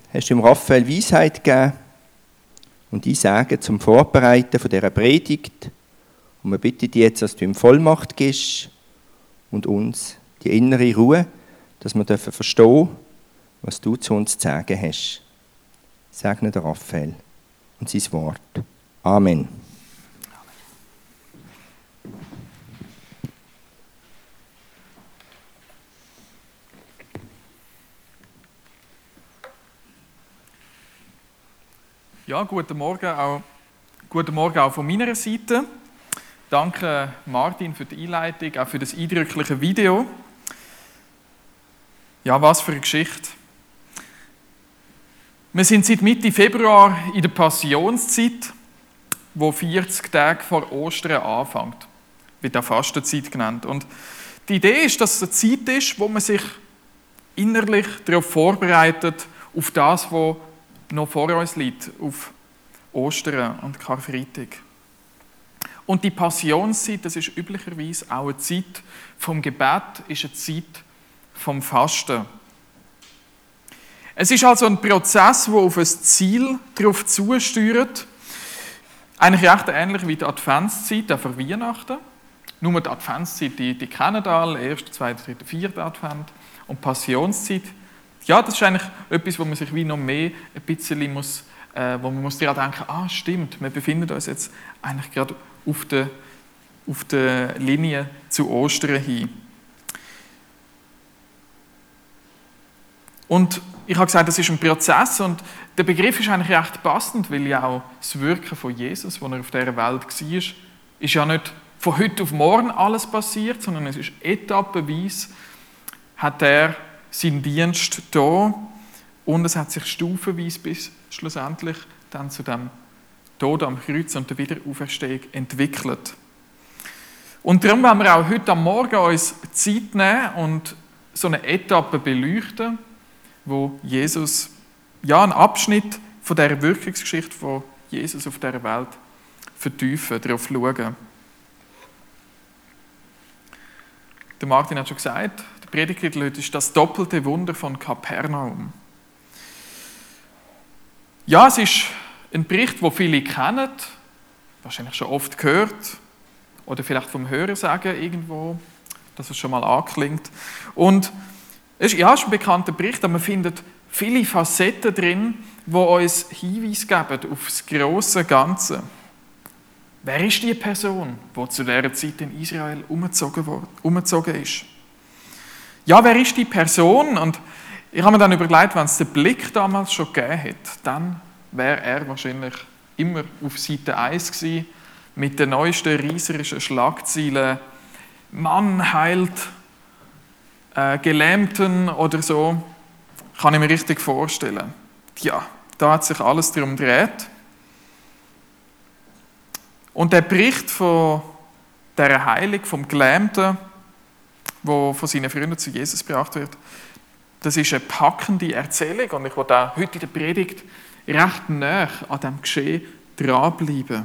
hast du dem Raphael Weisheit gegeben und ich sage zum Vorbereiten von dieser Predigt. Und wir bitten dich jetzt, dass du ihm Vollmacht gibst und uns die innere Ruhe, dass wir verstehen dürfen, was du zu uns zu sagen hast. Segne den Raphael und sein Wort. Amen. Ja, guten Morgen auch von meiner Seite. Danke Martin für die Einleitung, auch für das eindrückliche Video. Ja, was für eine Geschichte. Wir sind seit Mitte Februar in der Passionszeit, wo 40 Tage vor Ostern anfängt. Wird auch Fastenzeit genannt. Und die Idee ist, dass es eine Zeit ist, wo man sich innerlich darauf vorbereitet, auf das, was noch vor uns liegt, auf Ostern und Karfreitag. Und die Passionszeit, das ist üblicherweise auch eine Zeit vom Gebet, ist eine Zeit vom Fasten. Es ist also ein Prozess, der auf ein Ziel darauf zusteuert. Eigentlich recht ähnlich wie die Adventszeit, auch für Weihnachten. Nur die Adventszeit, die kennen alle, 1., 2., 3., 4. Advent. Und die Passionszeit, ja, das ist eigentlich etwas, wo man sich wie noch mehr ein bisschen muss, wo man muss daran denken, stimmt, wir befinden uns jetzt eigentlich gerade auf der Linie zu Ostern hin. Und ich habe gesagt, das ist ein Prozess und der Begriff ist eigentlich recht passend, weil ja auch das Wirken von Jesus, als er auf dieser Welt war, ist ja nicht von heute auf morgen alles passiert, sondern es ist etappenweise, hat er seinen Dienst da und es hat sich stufenweise bis schlussendlich dann zu dem Tod am Kreuz und der Wiederauferstehung entwickelt. Und darum wollen wir auch heute am Morgen uns Zeit nehmen und so eine Etappe beleuchten, wo Jesus, ja, einen Abschnitt von dieser Wirkungsgeschichte von Jesus auf dieser Welt vertiefen, darauf schauen. Der Martin hat schon gesagt, der Predigtitel heute ist «Das doppelte Wunder von Kapernaum». Ja, es ist ein Bericht, den viele kennen, wahrscheinlich schon oft gehört oder vielleicht vom Hörensagen irgendwo, dass es schon mal anklingt. Und es ist ein bekannter Bericht, aber man findet viele Facetten drin, die uns Hinweise geben auf das grosse Ganze. Wer ist die Person, die zu dieser Zeit in Israel umgezogen ist? Ja, wer ist die Person? Und ich habe mir dann überlegt, wenn es den Blick damals schon gegeben hätte, dann wäre er wahrscheinlich immer auf Seite 1 gewesen, mit den neuesten reißerischen Schlagzeilen «Mann heilt Gelähmten» oder so. Kann ich mir richtig vorstellen. Ja, da hat sich alles darum gedreht. Und der Bericht von dieser Heilung, vom Gelähmten, der von seinen Freunden zu Jesus gebracht wird, das ist eine packende Erzählung und ich will auch heute in der Predigt recht nah an diesem Geschehen dranbleiben.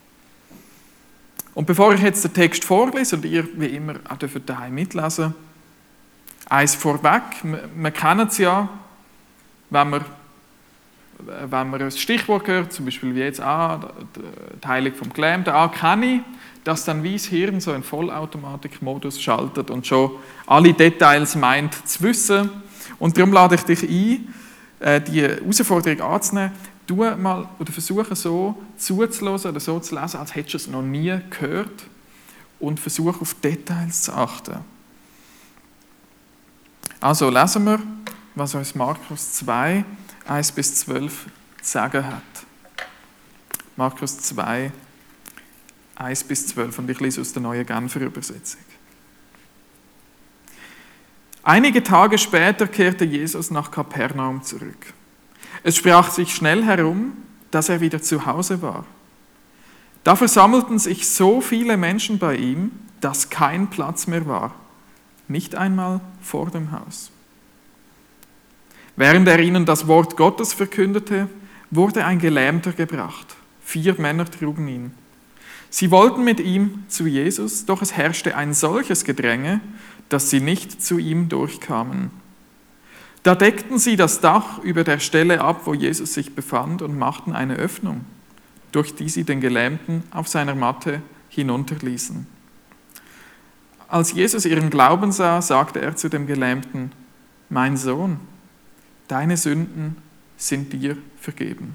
Und bevor ich jetzt den Text vorlese und ihr wie immer auch daheim mitlesen, eins vorweg, wir kennen es ja, wenn man ein Stichwort hört, zum Beispiel wie jetzt die Heilung vom Gelähmten, kenne ich, dass dann wie das Hirn so einen Vollautomatikmodus schaltet und schon alle Details meint zu wissen. Und darum lade ich dich ein, die Herausforderung anzunehmen, mal oder versuche so zuzulassen oder so zu lesen, als hättest du es noch nie gehört und versuche auf Details zu achten. Also lesen wir, was uns Markus 2, 1-12 zu sagen hat. Markus 2, 1-12 und ich lese aus der Neuen Genfer Übersetzung. Einige Tage später kehrte Jesus nach Kapernaum zurück. Es sprach sich schnell herum, dass er wieder zu Hause war. Da versammelten sich so viele Menschen bei ihm, dass kein Platz mehr war, nicht einmal vor dem Haus. Während er ihnen das Wort Gottes verkündete, wurde ein Gelähmter gebracht. 4 Männer trugen ihn. Sie wollten mit ihm zu Jesus, doch es herrschte ein solches Gedränge, dass sie nicht zu ihm durchkamen. Da deckten sie das Dach über der Stelle ab, wo Jesus sich befand, und machten eine Öffnung, durch die sie den Gelähmten auf seiner Matte hinunterließen. Als Jesus ihren Glauben sah, sagte er zu dem Gelähmten: Mein Sohn, deine Sünden sind dir vergeben.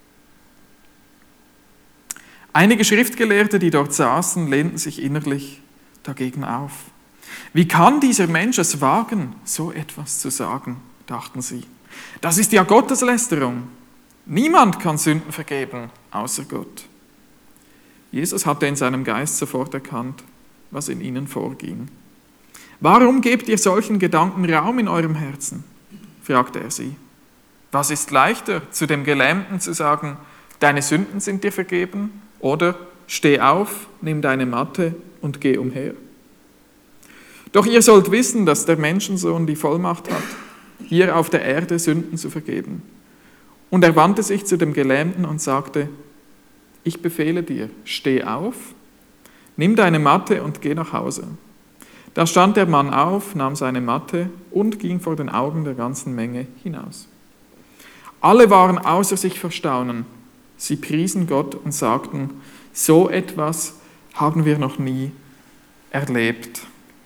Einige Schriftgelehrte, die dort saßen, lehnten sich innerlich dagegen auf. Wie kann dieser Mensch es wagen, so etwas zu sagen, dachten sie. Das ist ja Gotteslästerung. Niemand kann Sünden vergeben, außer Gott. Jesus hatte in seinem Geist sofort erkannt, was in ihnen vorging. Warum gebt ihr solchen Gedanken Raum in eurem Herzen? Fragte er sie. Was ist leichter, zu dem Gelähmten zu sagen, deine Sünden sind dir vergeben, oder steh auf, nimm deine Matte und geh umher? Doch ihr sollt wissen, dass der Menschensohn die Vollmacht hat, hier auf der Erde Sünden zu vergeben. Und er wandte sich zu dem Gelähmten und sagte: Ich befehle dir, steh auf, nimm deine Matte und geh nach Hause. Da stand der Mann auf, nahm seine Matte und ging vor den Augen der ganzen Menge hinaus. Alle waren außer sich vor Staunen. Sie priesen Gott und sagten: So etwas haben wir noch nie erlebt.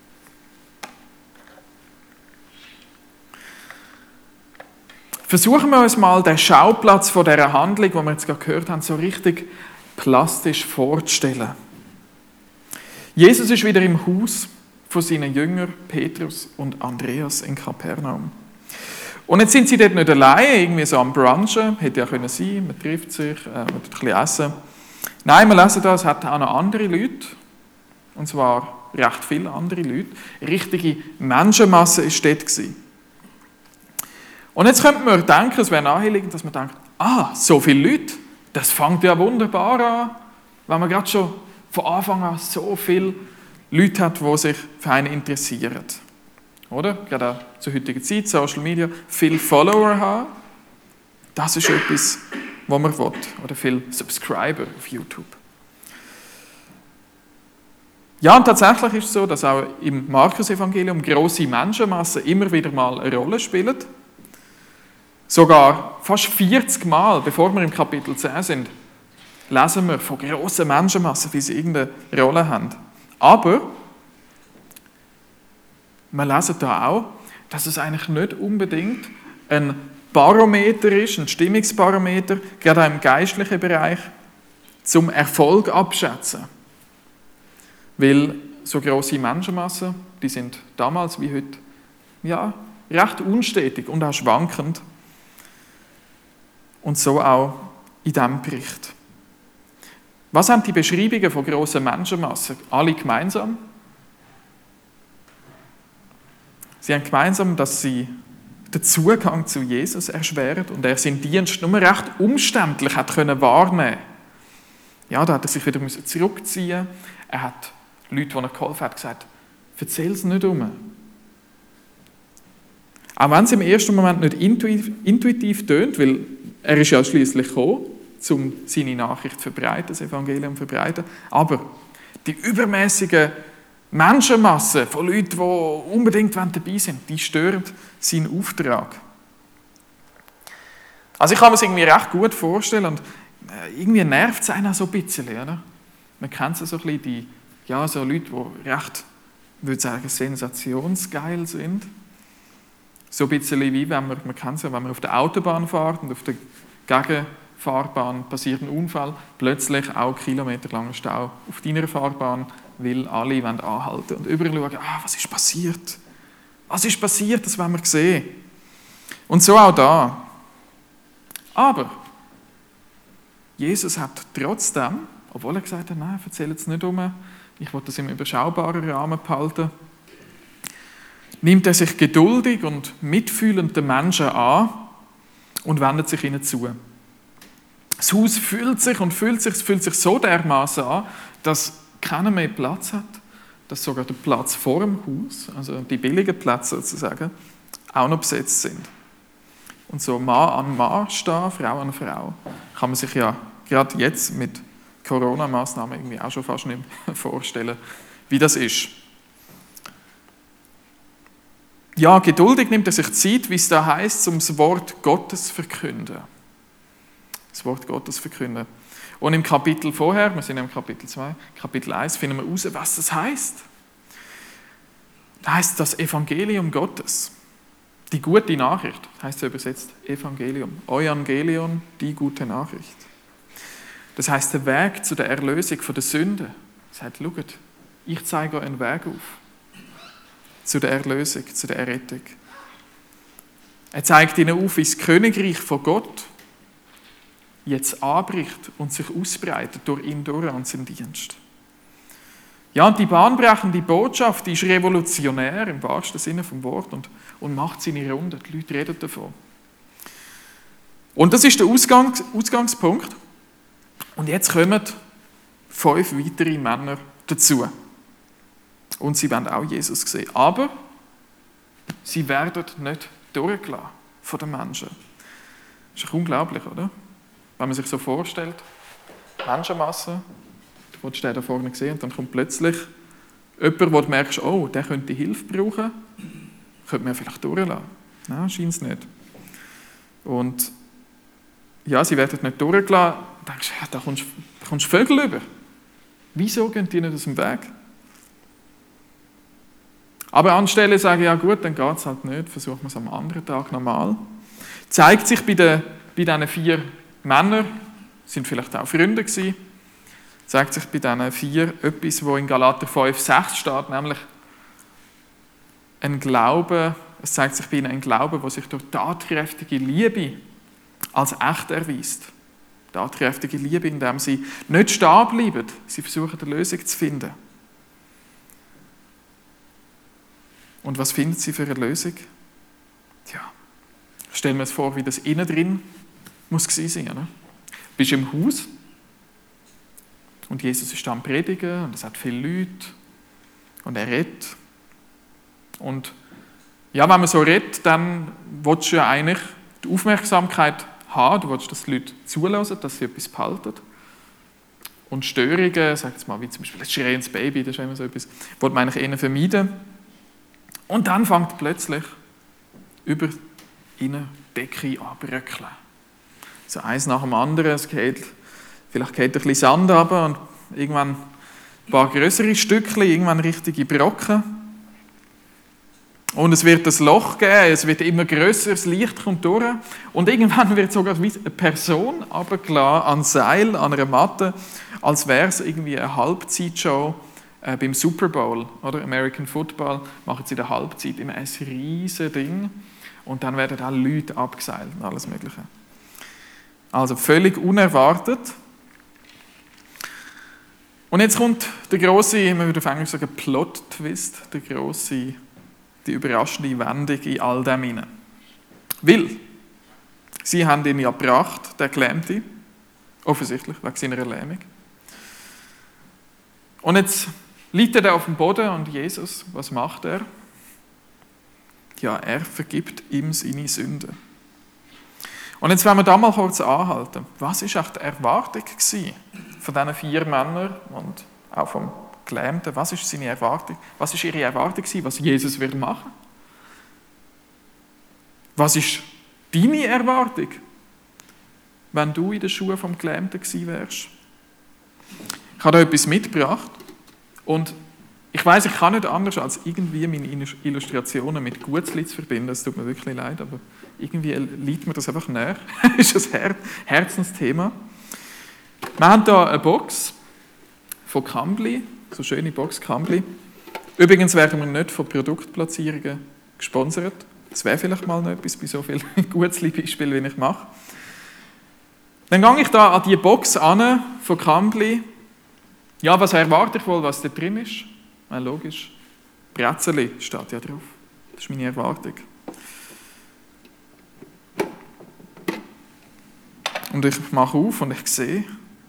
Versuchen wir uns mal den Schauplatz von dieser Handlung, die wir jetzt gerade gehört haben, so richtig plastisch vorzustellen. Jesus ist wieder im Haus von seinen Jüngern Petrus und Andreas in Kapernaum. Und jetzt sind sie dort nicht alleine, irgendwie so am Brunchen, hätte ja können sein, man trifft sich, man tut ein bisschen essen. Nein, wir lesen da, es hat auch noch andere Leute, und zwar recht viele andere Leute. Eine richtige Menschenmasse war dort gewesen. Und jetzt könnte man denken, es wäre naheliegend, dass man denkt, so viele Leute, das fängt ja wunderbar an, wenn man gerade schon von Anfang an so viele Leute hat, die sich für einen interessieren. Oder? Gerade auch zur heutigen Zeit, Social Media, viele Follower haben, das ist etwas, was man will. Oder viele Subscriber auf YouTube. Ja, und tatsächlich ist es so, dass auch im Markus-Evangelium grosse Menschenmassen immer wieder mal eine Rolle spielen. Sogar fast 40 Mal, bevor wir im Kapitel 10 sind, lesen wir von grossen Menschenmassen, wie sie irgendeine Rolle haben. Aber wir lesen da auch, dass es eigentlich nicht unbedingt ein Barometer ist, ein Stimmungsbarometer, gerade auch im geistlichen Bereich, zum Erfolg abschätzen. Weil so grosse Menschenmassen, die sind damals wie heute ja, recht unstetig und auch schwankend. Und so auch in diesem Bericht. Was haben die Beschreibungen von grossen Menschenmassen alle gemeinsam? Sie haben gemeinsam, dass sie den Zugang zu Jesus erschweren und er seinen Dienst nur recht umständlich hat wahrnehmen. Ja, da hat er sich wieder zurückziehen. Er hat Leute, die er geholfen hat, gesagt: Erzähl es nicht um. Auch wenn es im ersten Moment nicht intuitiv tönt, weil er ist ja schliesslich gekommen, um seine Nachricht zu verbreiten, das Evangelium zu verbreiten. Aber die übermäßige Menschenmasse von Leuten, die unbedingt dabei sind, die stört seinen Auftrag. Also ich kann mir es irgendwie recht gut vorstellen und irgendwie nervt es einen auch so ein bisschen. Oder? Man kennt so ein bisschen so Leute, die recht, ich würde sagen, sensationsgeil sind. So ein bisschen wie wenn man kennt es ja, wenn man auf der Autobahn fährt und auf der Gegenfahrbahn passiert ein Unfall, plötzlich auch kilometerlanger Stau auf deiner Fahrbahn, weil alle anhalten und überall schauen, was ist passiert? Was ist passiert? Das wollen wir sehen. Und so auch da. Aber Jesus hat trotzdem, obwohl er gesagt hat, nein, erzähl es nicht um, ich will das im überschaubaren Rahmen behalten, nimmt er sich geduldig und mitfühlend den Menschen an und wendet sich ihnen zu. Das Haus füllt sich so dermaßen an, dass keiner mehr Platz hat, dass sogar der Platz vor dem Haus, also die billigen Plätze sozusagen, auch noch besetzt sind. Und so Mann an Mann stehen, Frau an Frau, kann man sich ja gerade jetzt mit Corona-Massnahmen irgendwie auch schon fast nicht mehr vorstellen, wie das ist. ja, geduldig nimmt er sich Zeit, wie es da heißt, um das Wort Gottes zu verkünden. Das Wort Gottes verkünden. Und im Kapitel vorher, wir sind im Kapitel 2, Kapitel 1, finden wir heraus, was das heißt. Das heißt das Evangelium Gottes. Die gute Nachricht, heißt es übersetzt Evangelium. Evangelion, die gute Nachricht. Das heißt der Weg zu der Erlösung von der Sünde. Er sagt, schaut, ich zeige euch einen Weg auf. Zu der Erlösung, zu der Errettung. Er zeigt ihnen auf, wie das Königreich von Gott jetzt anbricht und sich ausbreitet durch ihn durch und seinen Dienst. Ja, und die bahnbrechende Botschaft, die ist revolutionär im wahrsten Sinne vom Wort und macht seine Runde. Die Leute reden davon. Und das ist der Ausgangspunkt. Und jetzt kommen 5 weitere Männer dazu. Und sie werden auch Jesus sehen. Aber sie werden nicht durchgelassen von den Menschen. Das ist doch unglaublich, oder? Wenn man sich so vorstellt, Menschenmasse, du willst den da vorne sehen, und dann kommt plötzlich jemand, wo du merkst, oh, der könnte Hilfe brauchen, könnte man vielleicht durchlassen. Nein, scheint es nicht. Und ja, sie werden nicht durchgelassen. Du denkst, ja, da kommst du Vögel über. Wieso gehen die nicht aus dem Weg? Aber anstelle sagen, ja gut, dann geht es halt nicht, versuchen wir es am anderen Tag nochmal. Zeigt sich bei diesen 4 Männern, sind vielleicht auch Freunde gewesen, zeigt sich bei diesen 4 etwas, wo in Galater 5,6 steht, nämlich ein Glaube, es zeigt sich bei ihnen ein Glaube, der sich durch tatkräftige Liebe als echt erweist. Tatkräftige Liebe, indem sie nicht stehen bleiben, sie versuchen eine Lösung zu finden. Und was finden sie für eine Lösung? Tja, stellen wir uns vor, wie das innen drin muss gewesen sein. Oder? Du bist im Haus und Jesus ist da am Predigen und es hat viele Leute und er redet. Und ja, wenn man so redet, dann willst du ja eigentlich die Aufmerksamkeit haben, du willst, dass die Leute zulassen, dass sie etwas behalten. Und Störungen, sag jetzt mal, wie zum Beispiel ein schreiendes Baby, das ist immer so etwas, wollte man eigentlich eher vermeiden. Und dann fängt plötzlich über ihnen die Decke an zu bröckeln. So eins nach dem anderen, vielleicht geht ein bisschen Sand runter und irgendwann ein paar größere Stückchen, irgendwann richtige Brocken. Und es wird ein Loch geben, es wird immer grösser, das Licht kommt durch. Und irgendwann wird sogar wie eine Person runtergelassen, an Seil, an einer Matte, als wäre es irgendwie eine Halbzeitshow beim Super Bowl, oder American Football, machen sie in der Halbzeit immer ein riesiges Ding und dann werden auch Leute abgeseilt und alles Mögliche. Also völlig unerwartet. Und jetzt kommt der grosse, man würde auf Englisch sagen, Plot-Twist, die überraschende Wendung in all dem hinein. Weil sie haben ihn ja gebracht, der Gelähmte, offensichtlich wegen seiner Lähmung. Und jetzt liegt er da auf dem Boden und Jesus, was macht er? Ja, er vergibt ihm seine Sünden. Und jetzt wollen wir da mal kurz anhalten. Was war echt die Erwartung von diesen 4 Männern und auch vom Gelähmten? Was ist seine Erwartung? Was ist ihre Erwartung, was Jesus wird machen? Was ist deine Erwartung, wenn du in den Schuhen vom Gelähmten gewesen wärst? Ich habe da etwas mitgebracht und ich weiss, ich kann nicht anders, als irgendwie meine Illustrationen mit Gutzli zu verbinden. Es tut mir wirklich leid, aber irgendwie liegt mir das einfach näher. Das ist ein Herzensthema. Wir haben hier eine Box von Cambly, so eine schöne Box Cambly. Übrigens werden wir nicht von Produktplatzierungen gesponsert. Das wäre vielleicht mal noch etwas bei so vielen Gutzli-Beispielen, wie ich mache. Dann gehe ich da an diese Box an von Cambly. Ja, was erwarte ich wohl, was da drin ist? Ja, logisch. Brezeli steht ja drauf. Das ist meine Erwartung. Und ich mache auf und ich sehe,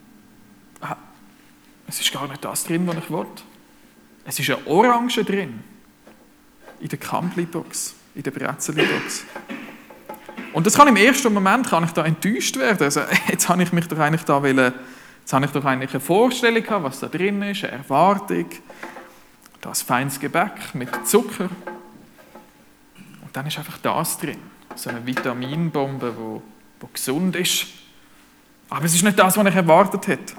es ist gar nicht das drin, was ich wollte. Es ist eine Orange drin. In der Cambly-Box, in der Brezeli-Box. Und das kann im ersten Moment da enttäuscht werden. Also, jetzt habe ich doch eigentlich eine Vorstellung gehabt, was da drin ist, eine Erwartung. Da ist feines Gebäck mit Zucker. Und dann ist einfach das drin. So eine Vitaminbombe, die gesund ist. Aber es ist nicht das, was ich erwartet hätte.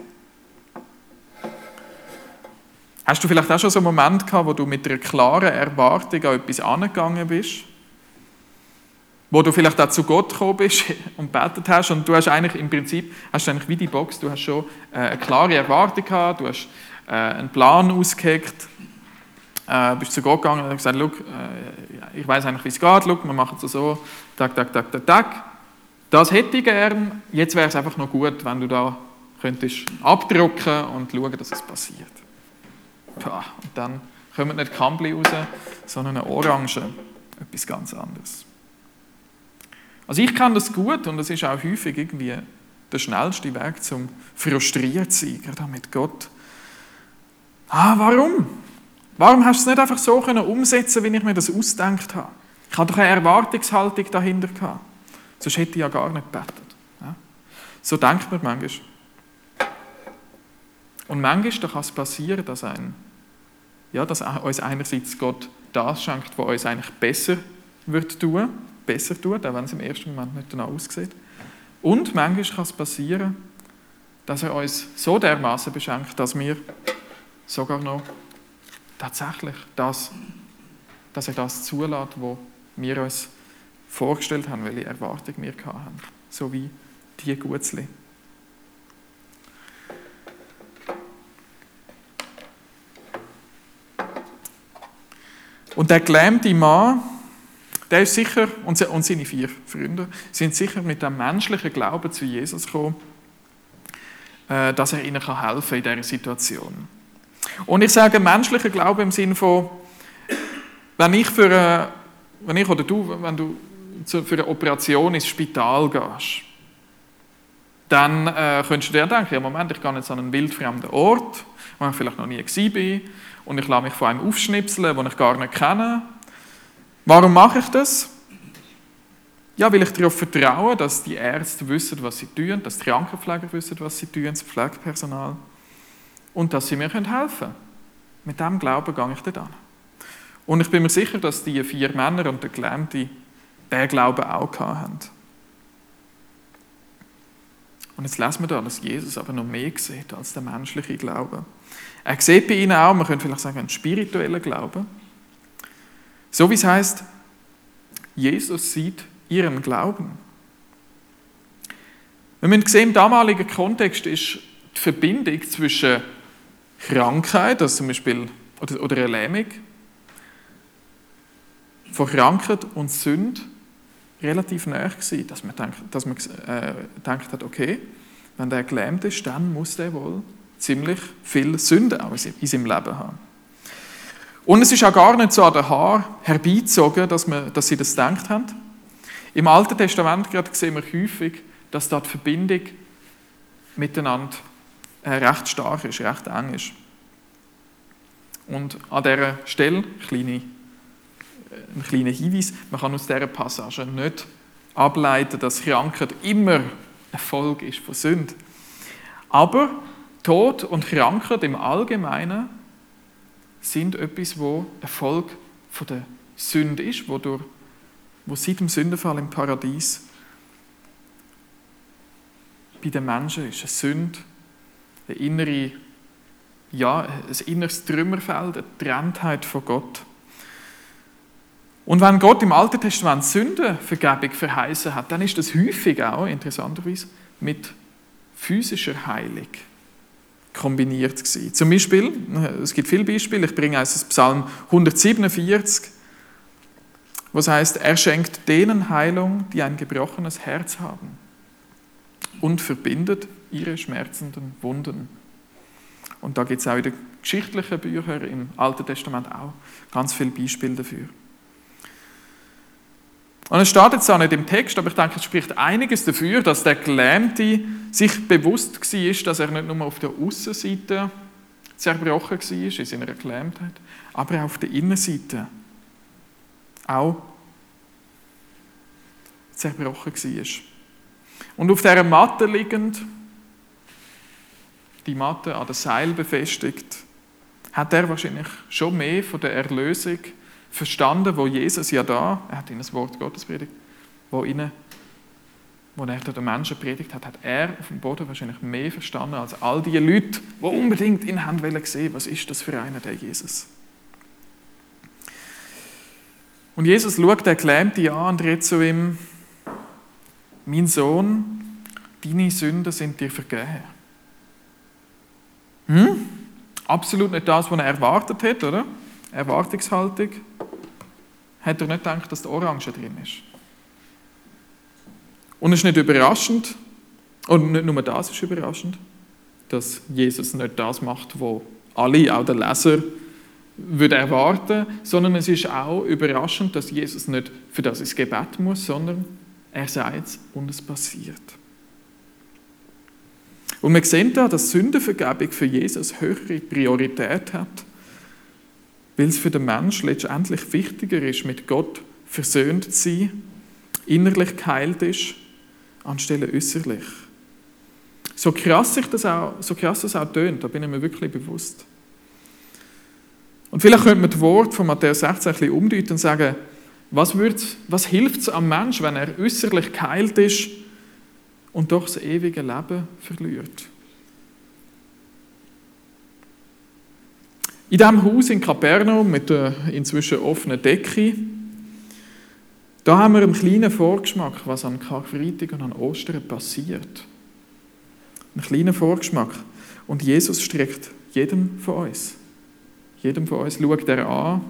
Hast du vielleicht auch schon so einen Moment gehabt, wo du mit einer klaren Erwartung an etwas angegangen bist? Wo du vielleicht auch zu Gott gekommen bist und gebetet hast und du hast eigentlich im Prinzip, wie die Box, du hast schon eine klare Erwartung gehabt, du hast einen Plan ausgeheckt, bist zu Gott gegangen und hast gesagt, ich weiß eigentlich, wie es geht, wir machen es so, tak. Das hätte ich gern, jetzt wäre es einfach noch gut, wenn du da könntest abdrucken und schauen, dass es passiert. Und dann kommen nicht Kambli raus, sondern eine Orange, etwas ganz anderes. Also ich kenne das gut und das ist auch häufig irgendwie der schnellste Weg zum frustriert sein, gerade mit Gott. Warum? Warum hast du es nicht einfach so umsetzen können, wie ich mir das ausgedacht habe? Ich hatte doch eine Erwartungshaltung dahinter gehabt. Sonst hätte ich ja gar nicht gebetet. Ja? So denkt man manchmal. Und manchmal kann es passieren, dass uns einerseits Gott das schenkt, was uns eigentlich besser tut, auch wenn es im ersten Moment nicht danach aussieht. Und manchmal kann es passieren, dass er uns so dermaßen beschenkt, dass wir sogar noch tatsächlich dass er das zulässt, was wir uns vorgestellt haben, welche Erwartung wir hatten. So wie die Gutzli. Und der gelähmte Mann, der ist sicher, und seine 4 Freunde, sind sicher mit dem menschlichen Glauben zu Jesus gekommen, dass er ihnen helfen kann in dieser Situation. Und ich sage menschlicher Glaube im Sinne von, wenn du für eine Operation ins Spital gehst, dann könntest du dir denken, ja Moment, ich gehe jetzt an einen wildfremden Ort, wo ich vielleicht noch nie war, und ich lasse mich von einem aufschnipseln, den ich gar nicht kenne. Warum mache ich das? Ja, weil ich darauf vertraue, dass die Ärzte wissen, was sie tun, dass die Krankenpfleger wissen, was sie tun, das Pflegepersonal, und dass sie mir helfen können. Mit diesem Glauben gehe ich dort an. Und ich bin mir sicher, dass die 4 Männer und der Gelähmte diesen Glauben auch hatten. Und jetzt lesen wir da, dass Jesus aber noch mehr sieht als der menschliche Glaube. Er sieht bei ihnen auch, man könnte vielleicht sagen, einen spirituellen Glauben. So wie es heisst, Jesus sieht ihren Glauben. Wir müssen sehen, im damaligen Kontext ist die Verbindung zwischen Krankheit, also zum Beispiel, oder eine Lähmung, von Krankheit und Sünde relativ nahe gewesen, dass man gedacht hat, okay, wenn der gelähmt ist, dann muss der wohl ziemlich viel Sünde auch in seinem Leben haben. Und es ist auch gar nicht so an den Haaren herbeizogen, dass sie das gedacht haben. Im Alten Testament gerade sehen wir häufig, dass da die Verbindung miteinander recht stark ist, recht eng ist. Und an dieser Stelle ein kleiner Hinweis, man kann aus dieser Passage nicht ableiten, dass Krankheit immer eine Folge ist von Sünde. Aber Tod und Krankheit im Allgemeinen sind etwas, wo eine Folge von der Sünde ist, wo seit dem Sündenfall im Paradies bei den Menschen ist. Eine Sünde, ein inneres Trümmerfeld, eine Trenntheit von Gott. Und wenn Gott im Alten Testament Sündenvergebung verheißen hat, dann ist das häufig auch, interessanterweise, mit physischer Heilung kombiniert gewesen. Zum Beispiel, es gibt viele Beispiele, ich bringe eins aus Psalm 147, wo es heißt, er schenkt denen Heilung, die ein gebrochenes Herz haben und verbindet ihre schmerzenden Wunden. Und da gibt es auch in den geschichtlichen Büchern im Alten Testament auch ganz viele Beispiele dafür. Und es steht jetzt auch nicht im Text, aber ich denke, es spricht einiges dafür, dass der Gelähmte sich bewusst war, dass er nicht nur auf der Aussenseite zerbrochen war, in seiner Gelähmtheit, aber auch auf der Innenseite auch zerbrochen war. Und auf dieser Matte liegend, die Matte an der Seil befestigt, hat er wahrscheinlich schon mehr von der Erlösung, verstanden, wo Jesus ja da, er hat ihnen das Wort Gottes predigt, wo er den Menschen predigt hat, hat er auf dem Boden wahrscheinlich mehr verstanden als all die Leute, die unbedingt ihn haben wollen sehen, was ist das für einer, der Jesus. Und Jesus schaut den Gelähmten an und redet zu ihm: Mein Sohn, deine Sünden sind dir vergeben. Absolut nicht das, was er erwartet hat, oder? Erwartungshaltung. Hat er nicht gedacht, dass der Orange drin ist. Und es ist nicht überraschend, und nicht nur das ist überraschend, dass Jesus nicht das macht, was alle, auch der Leser, würde erwarten, sondern es ist auch überraschend, dass Jesus nicht für das ins Gebet muss, sondern er sagt es und es passiert. Und wir sehen da, dass Sündenvergebung für Jesus höhere Priorität hat, weil es für den Menschen letztendlich wichtiger ist, mit Gott versöhnt zu sein, innerlich geheilt ist, anstelle äußerlich. So krass es auch tönt, da bin ich mir wirklich bewusst. Und vielleicht könnte man das Wort von Matthäus 16 ein bisschen umdeuten und sagen, was hilft es am Menschen, wenn er äußerlich geheilt ist und doch das ewige Leben verliert? In diesem Haus in Kapernaum mit der inzwischen offenen Decke, da haben wir einen kleinen Vorgeschmack, was an Karfreitag und an Ostern passiert. Einen kleinen Vorgeschmack. Und Jesus streckt jedem von uns schaut er an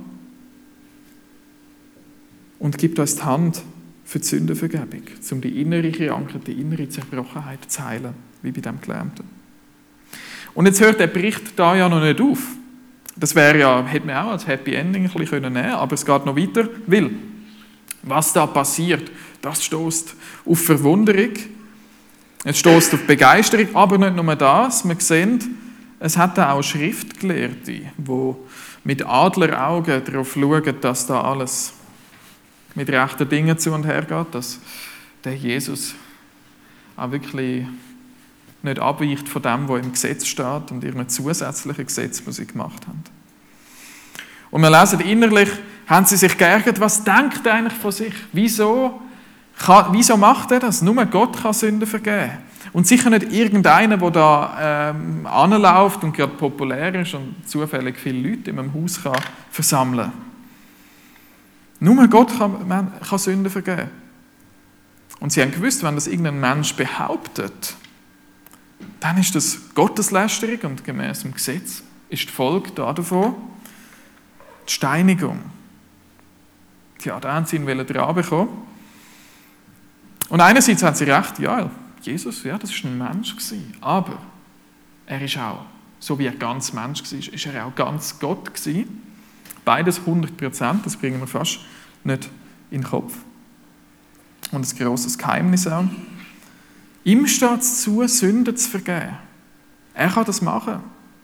und gibt uns die Hand für die Sündenvergebung, um die innere Krankheit, die innere Zerbrochenheit zu heilen, wie bei dem Gelähmten. Und jetzt hört der Bericht da ja noch nicht auf. Das hätte man auch als Happy Ending ein bisschen nehmen können, aber es geht noch weiter, weil was da passiert, das stößt auf Verwunderung, es stößt auf Begeisterung, aber nicht nur das, wir sehen, es hat auch Schriftgelehrte, die mit Adleraugen darauf schauen, dass da alles mit rechten Dingen zu und her geht, dass der Jesus auch wirklich nicht abweicht von dem, was im Gesetz steht und ihren zusätzlichen Gesetz, die sie gemacht haben. Und wir lesen, innerlich haben sie sich geärgert, was denkt er eigentlich von sich? Wieso macht er das? Nur Gott kann Sünden vergeben. Und sicher nicht irgendeiner, der da anläuft und gerade populär ist und zufällig viele Leute in einem Haus kann versammeln kann. Nur Gott kann Sünden vergeben. Und sie haben gewusst, wenn das irgendein Mensch behauptet, dann ist das Gotteslästerung und gemäß dem Gesetz ist die Folge davon die Steinigung. Tja, da haben sie ihn dran bekommen. Und einerseits haben sie recht, ja, Jesus, ja, das war ein Mensch gewesen, aber er ist auch, so wie er ganz Mensch war, ist er auch ganz Gott gewesen. Beides 100%, das bringen wir fast nicht in den Kopf. Und ein grosses Geheimnis auch. Ihm steht es zu, Sünden zu vergeben. Er kann das machen.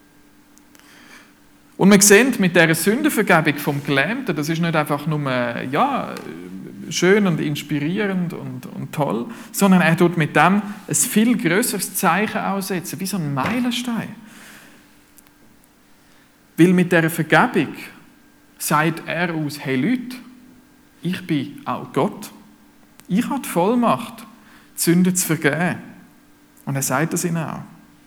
Und wir sehen mit dieser Sündenvergebung vom Gelähmten, das ist nicht einfach nur schön und inspirierend und toll, sondern er tut mit dem ein viel grösseres Zeichen aussetzen, wie so ein Meilenstein. Weil mit dieser Vergebung sagt er aus, hey Leute, ich bin auch Gott. Ich habe die Vollmacht, die Sünde zu vergeben. Und er sagt das ihnen auch.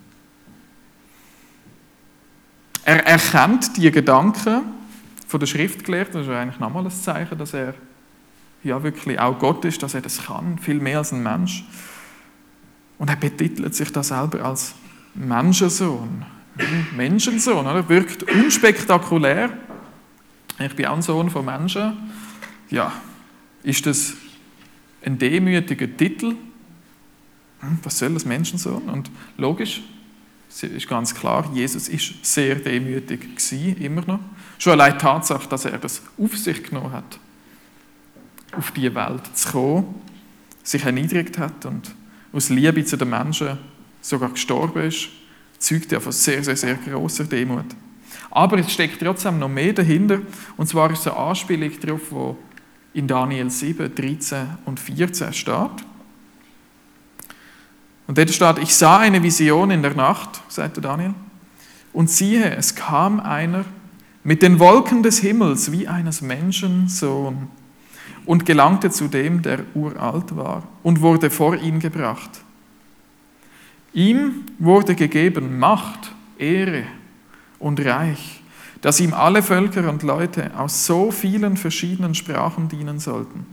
Er erkennt die Gedanken von der Schriftgelehrten, das ist eigentlich nochmal ein Zeichen, dass er ja wirklich auch Gott ist, dass er das kann, viel mehr als ein Mensch. Und er betitelt sich da selber als Menschensohn. Menschensohn, oder? Wirkt unspektakulär. Ich bin auch ein Sohn von Menschen. Ja, ist das ein demütiger Titel? Was soll das Menschensohn? Und logisch, es ist ganz klar, Jesus ist sehr demütig gewesen, immer noch. Schon allein die Tatsache, dass er das auf sich genommen hat, auf diese Welt zu kommen, sich erniedrigt hat und aus Liebe zu den Menschen sogar gestorben ist, zeugt ja von sehr, sehr, sehr grosser Demut. Aber es steckt trotzdem noch mehr dahinter, und zwar ist es eine Anspielung darauf, wo in Daniel 7, 13 und 14 steht. Und dort steht, ich sah eine Vision in der Nacht, sagte Daniel, und siehe, es kam einer mit den Wolken des Himmels wie eines Menschensohn und gelangte zu dem, der uralt war, und wurde vor ihn gebracht. Ihm wurde gegeben Macht, Ehre und Reich, dass ihm alle Völker und Leute aus so vielen verschiedenen Sprachen dienen sollten.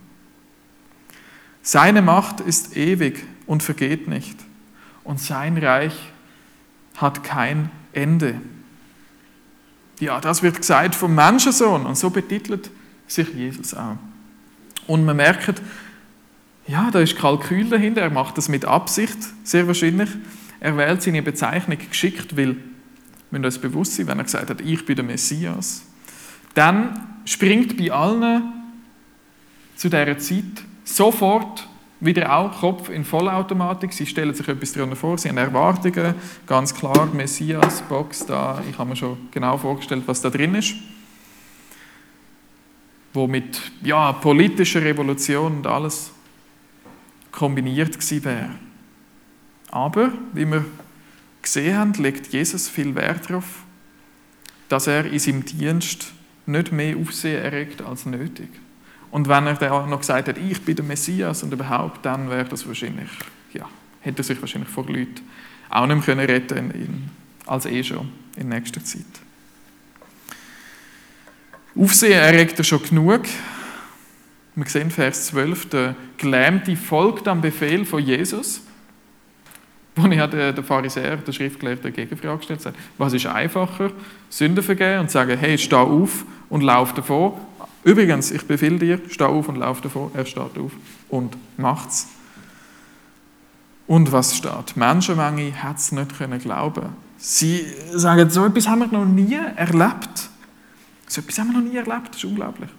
Seine Macht ist ewig und vergeht nicht, und sein Reich hat kein Ende. Ja, das wird gesagt vom Menschensohn, und so betitelt sich Jesus auch. Und man merkt, ja, da ist Kalkül dahinter, er macht das mit Absicht, sehr wahrscheinlich. Er wählt seine Bezeichnung geschickt, weil, wir müssen uns bewusst sein, wenn er gesagt hat, ich bin der Messias, dann springt bei allen zu dieser Zeit sofort wieder auch Kopf in Vollautomatik. Sie stellen sich etwas darunter vor, sie haben Erwartungen, ganz klar, Messias, Box da, ich habe mir schon genau vorgestellt, was da drin ist, wo mit politischer Revolution und alles kombiniert gewesen wäre. Aber, wie wir gesehen haben, legt Jesus viel Wert darauf, dass er in seinem Dienst nicht mehr Aufsehen erregt als nötig. Und wenn er dann noch gesagt hat, ich bin der Messias und überhaupt, dann wäre das wahrscheinlich, hätte er sich wahrscheinlich vor Leuten auch nicht mehr retten können, als schon in nächster Zeit. Aufsehen erregt er schon genug. Wir sehen Vers 12, der Gelähmte folgt am Befehl von Jesus. Wo der Pharisäer, der Schriftgelehrte, eine Gegenfrage gestellt hat, was ist einfacher, Sünden vergeben und sagen, hey, steh auf und lauf davon. Übrigens, ich befehle dir, steh auf und lauf davon. Er steht auf und macht's. Und was steht? Die Menschenmenge hat es nicht glauben. Sie sagen, so etwas haben wir noch nie erlebt. So etwas haben wir noch nie erlebt, das ist unglaublich.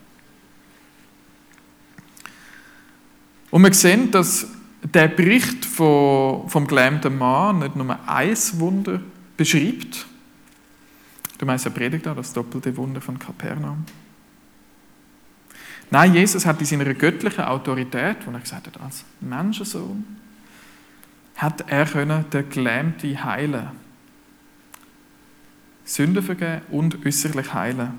Und wir sehen, dass der Bericht vom gelähmten Mann nicht nur ein Wunder beschreibt. Du meinst ja Predigt da, das doppelte Wunder von Kapernaum. Nein, Jesus hat in seiner göttlichen Autorität, wo er gesagt hat, als Menschensohn, hat er den Gelähmten heilen. Sünden vergeben und äußerlich heilen.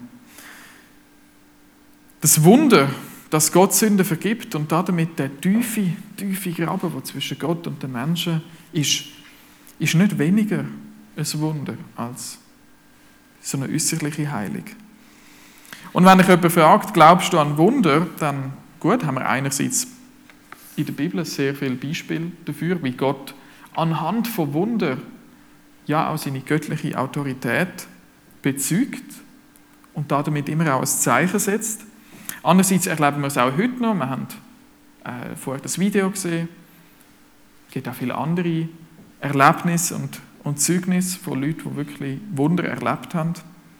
Das Wunder, dass Gott Sünden vergibt und damit der tiefe Graben, der zwischen Gott und den Menschen ist nicht weniger ein Wunder als so eine äußerliche Heilung. Und wenn ich jemanden fragt, glaubst du an Wunder, dann gut, haben wir einerseits in der Bibel sehr viele Beispiele dafür, wie Gott anhand von Wunder auch seine göttliche Autorität bezeugt und damit immer auch ein Zeichen setzt. Andererseits erleben wir es auch heute noch. Wir haben vorher das Video gesehen. Es gibt auch viele andere Erlebnisse und Zeugnisse von Leuten, die wirklich Wunder erlebt haben.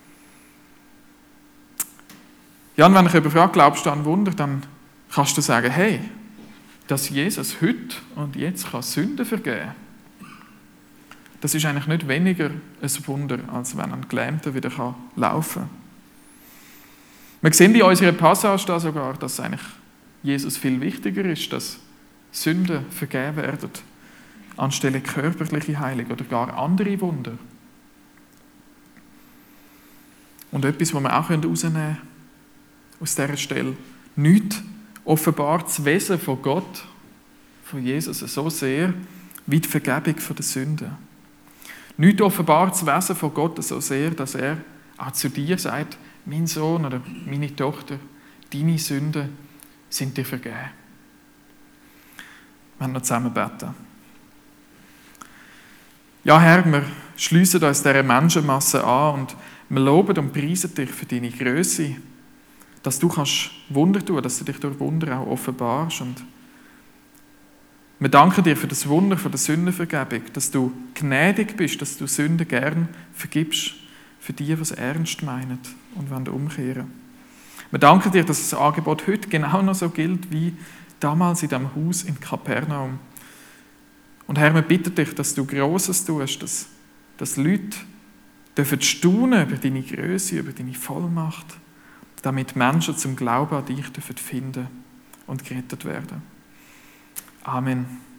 Ja, und wenn ich jemanden frage, glaubst du an Wunder, dann kannst du sagen, hey, dass Jesus heute und jetzt kann Sünden vergeben kann, das ist eigentlich nicht weniger ein Wunder, als wenn ein Gelähmter wieder laufen kann. Wir sehen in unserer Passage da sogar, dass eigentlich Jesus viel wichtiger ist, dass Sünden vergeben werden, anstelle körperliche Heilung oder gar andere Wunder. Und etwas, was wir auch herausnehmen können aus dieser Stelle, nichts offenbart das Wesen von Gott, von Jesus so sehr, wie die Vergebung der Sünden. Nichts offenbart das Wesen von Gott so sehr, dass er auch zu dir sagt, mein Sohn oder meine Tochter, deine Sünden sind dir vergeben. Wir werden noch zusammen beten. Ja, Herr, wir schliessen uns dieser Menschenmasse an und wir loben und preisen dich für deine Grösse, dass du kannst Wunder tun, dass du dich durch Wunder auch offenbarst. Und wir danken dir für das Wunder von der Sündenvergebung, dass du gnädig bist, dass du Sünden gern vergibst für die, die es ernst meinen und wollen umkehren. Wir danken dir, dass das Angebot heute genau noch so gilt wie damals in diesem Haus in Kapernaum. Und Herr, wir bitten dich, dass du Grosses tust, dass Leute dürfen staunen über deine Größe, über deine Vollmacht, damit Menschen zum Glauben an dich dürfen finden und gerettet werden. Amen.